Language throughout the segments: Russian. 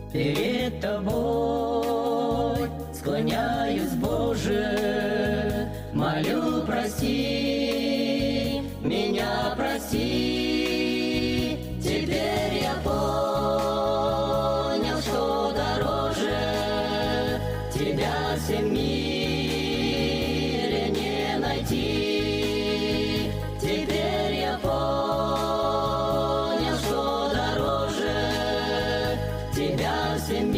Перед Тобой склоняюсь, Боже, молю, прости, меня прости. Теперь я понял, что дороже Тебя в всем мире не найти. Теперь я понял, что дороже Тебя в всем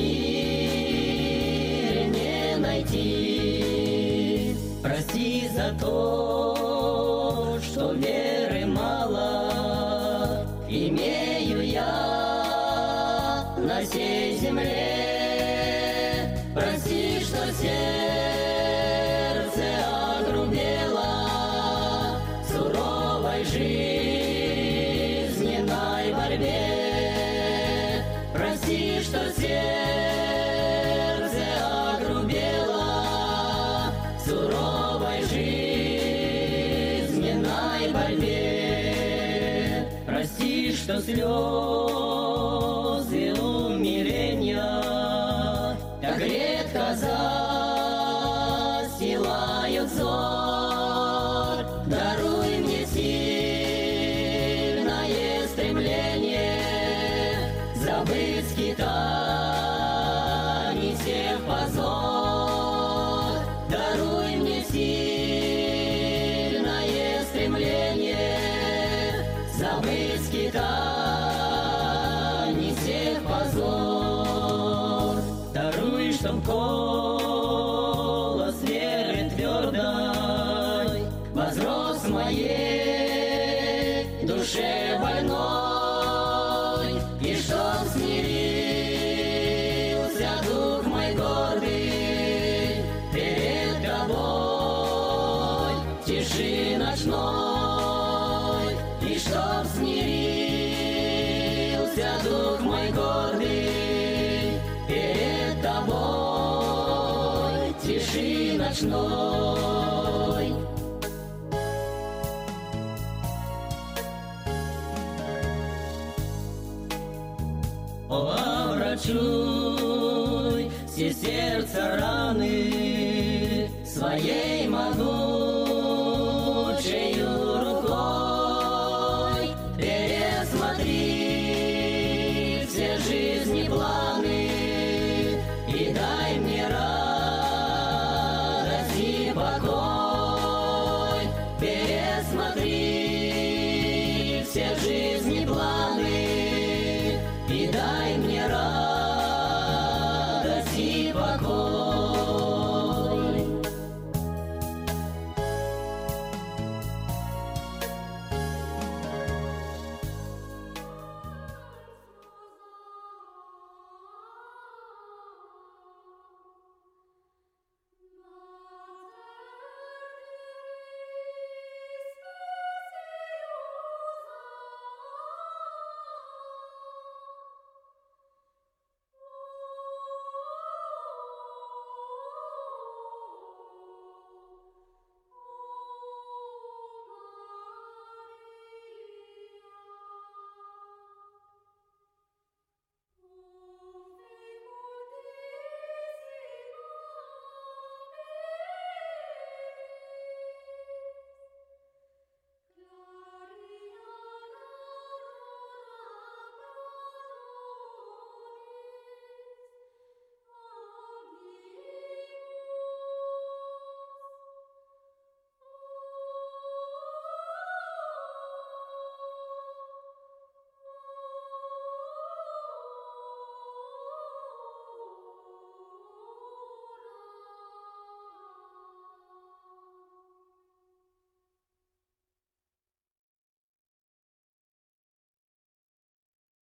мире не найти. Прости за то, что веры мало имею я на сей земле. Прости, что сердце огрубело в суровой жизненной борьбе. Прости, что сердце огрубело в суровой жизненной борьбе. Прости, что слезы умиления так редко застилают взор. Даруй мне сильное стремление забыть скитаний всех позор. Даруй мне сильное стремление забыть скитаний всех позор. Даруй, чтоб голос веры твердой возрос в моей душе больной, и чтоб смирился дух мой гордый перед Тобой в тиши ночной, и чтоб смирился дух мой гордый перед Тобой в тиши ночной. Омрачуй все сердца раны своей могучею рукой. Пересмотри все жизни планы и дай мне радость и покой. Пересмотри все жизни